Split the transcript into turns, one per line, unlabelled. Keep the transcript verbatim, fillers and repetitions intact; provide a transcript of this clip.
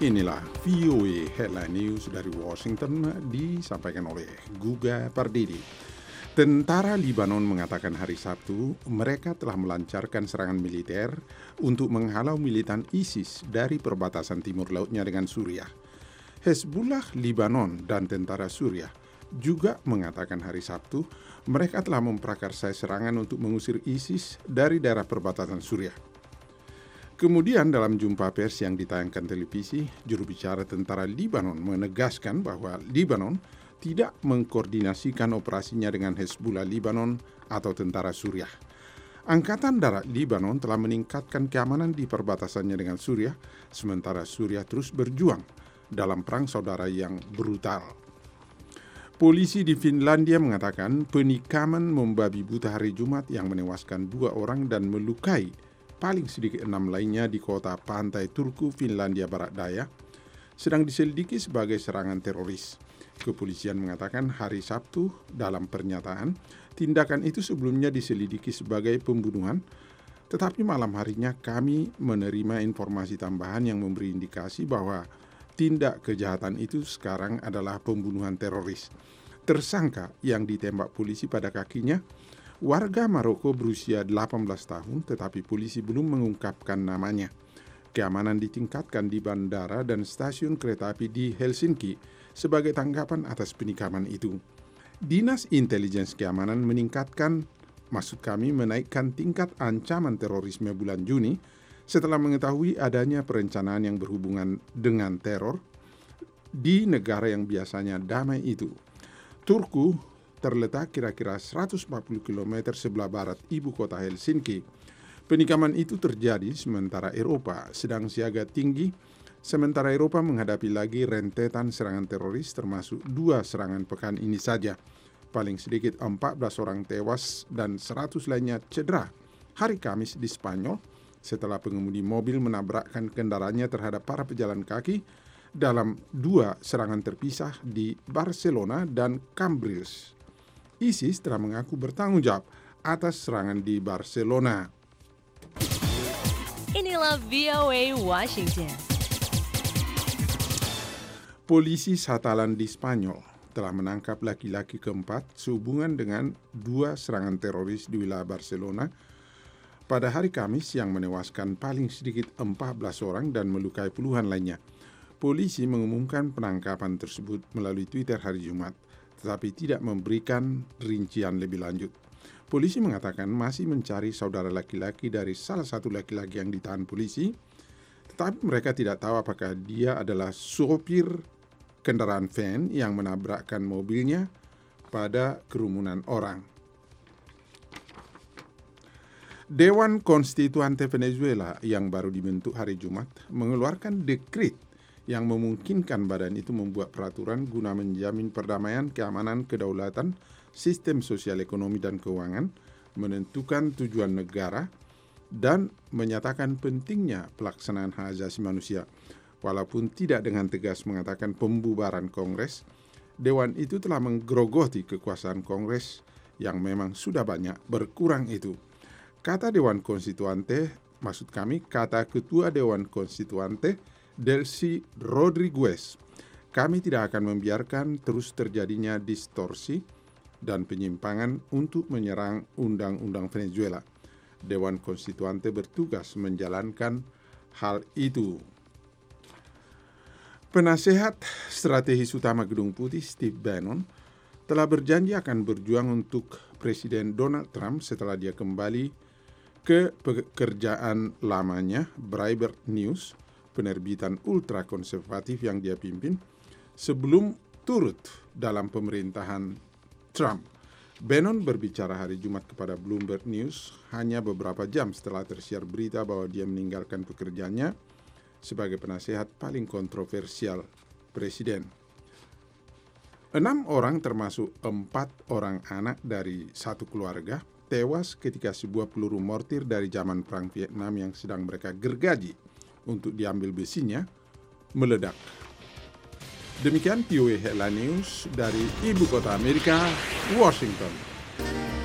Inilah V O A Headline News dari Washington disampaikan oleh Guga Pardidi. Tentara Libanon mengatakan hari Sabtu mereka telah melancarkan serangan militer untuk menghalau militan ISIS dari perbatasan timur lautnya dengan Suriah. Hezbollah Libanon dan tentara Suriah juga mengatakan hari Sabtu mereka telah memprakarsai serangan untuk mengusir ISIS dari daerah perbatasan Suriah. Kemudian dalam jumpa pers yang ditayangkan televisi, juru bicara tentara Libanon menegaskan bahwa Libanon tidak mengkoordinasikan operasinya dengan Hezbollah Libanon atau tentara Suriah. Angkatan Darat Libanon telah meningkatkan keamanan di perbatasannya dengan Suriah, sementara Suriah terus berjuang dalam perang saudara yang brutal. Polisi di Finlandia mengatakan penikaman membabi buta hari Jumat yang menewaskan dua orang dan melukai paling sedikit enam lainnya di kota pantai Turku, Finlandia Barat Daya, sedang diselidiki sebagai serangan teroris. Kepolisian mengatakan hari Sabtu dalam pernyataan, tindakan itu sebelumnya diselidiki sebagai pembunuhan, tetapi malam harinya kami menerima informasi tambahan yang memberi indikasi bahwa tindak kejahatan itu sekarang adalah pembunuhan teroris. Tersangka yang ditembak polisi pada kakinya warga Maroko berusia delapan belas tahun, tetapi polisi belum mengungkapkan namanya. Keamanan ditingkatkan di bandara dan stasiun kereta api di Helsinki sebagai tanggapan atas penikaman itu. Dinas Intelijen Keamanan meningkatkan, maksud kami menaikkan tingkat ancaman terorisme bulan Juni setelah mengetahui adanya perencanaan yang berhubungan dengan teror di negara yang biasanya damai itu. Turku terletak kira-kira seratus empat puluh kilometer sebelah barat ibu kota Helsinki. Penikaman itu terjadi sementara Eropa sedang siaga tinggi, sementara Eropa menghadapi lagi rentetan serangan teroris termasuk dua serangan pekan ini saja. Paling sedikit empat belas orang tewas dan seratus lainnya cedera hari Kamis di Spanyol setelah pengemudi mobil menabrakkan kendaraannya terhadap para pejalan kaki dalam dua serangan terpisah di Barcelona dan Cambrils. ISIS telah mengaku bertanggung jawab atas serangan di Barcelona.
Inilah V O A Washington.
Polisi Satalan di Spanyol telah menangkap laki-laki keempat sehubungan dengan dua serangan teroris di wilayah Barcelona pada hari Kamis yang menewaskan paling sedikit empat belas orang dan melukai puluhan lainnya. Polisi mengumumkan penangkapan tersebut melalui Twitter hari Jumat, tetapi tidak memberikan rincian lebih lanjut. Polisi mengatakan masih mencari saudara laki-laki dari salah satu laki-laki yang ditahan polisi, tetapi mereka tidak tahu apakah dia adalah sopir kendaraan van yang menabrakkan mobilnya pada kerumunan orang. Dewan Konstituante Venezuela yang baru dibentuk hari Jumat mengeluarkan dekret yang memungkinkan badan itu membuat peraturan guna menjamin perdamaian, keamanan, kedaulatan, sistem sosial ekonomi dan keuangan, menentukan tujuan negara, dan menyatakan pentingnya pelaksanaan hak asasi manusia. Walaupun tidak dengan tegas mengatakan pembubaran Kongres, Dewan itu telah menggerogoti kekuasaan Kongres yang memang sudah banyak berkurang itu. Kata Dewan Konstituante, maksud kami kata Ketua Dewan Konstituante, Delcy Rodriguez, kami tidak akan membiarkan terus terjadinya distorsi dan penyimpangan untuk menyerang undang-undang Venezuela. Dewan Konstituante bertugas menjalankan hal itu. Penasehat strategis utama Gedung Putih Steve Bannon telah berjanji akan berjuang untuk Presiden Donald Trump setelah dia kembali ke pekerjaan lamanya, Breitbart News, penerbitan ultra konservatif yang dia pimpin, sebelum turut dalam pemerintahan Trump. Bannon berbicara hari Jumat kepada Bloomberg News hanya beberapa jam setelah tersiar berita bahwa dia meninggalkan pekerjaannya sebagai penasehat paling kontroversial Presiden. Enam orang termasuk empat orang anak dari satu keluarga tewas ketika sebuah peluru mortir dari zaman Perang Vietnam yang sedang mereka gergaji untuk diambil besinya meledak. Demikian V O A Headline News dari Ibu Kota Amerika, Washington.